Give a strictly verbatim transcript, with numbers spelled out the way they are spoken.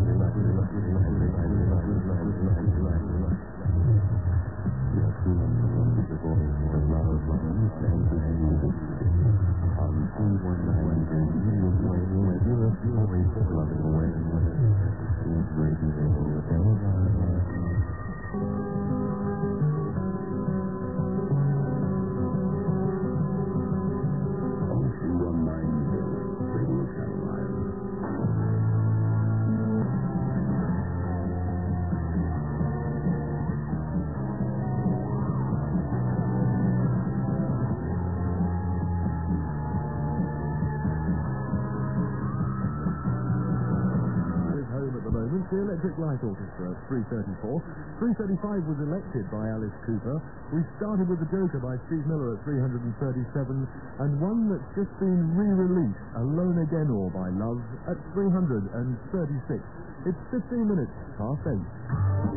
The Electric Light Orchestra at three thirty-four. three thirty-five was elected by Alice Cooper. We started with The Joker by Steve Miller at three thirty-seven, and one that's just been re-released, Alone Again or by Love, at three thirty-six. It's fifteen minutes past eight.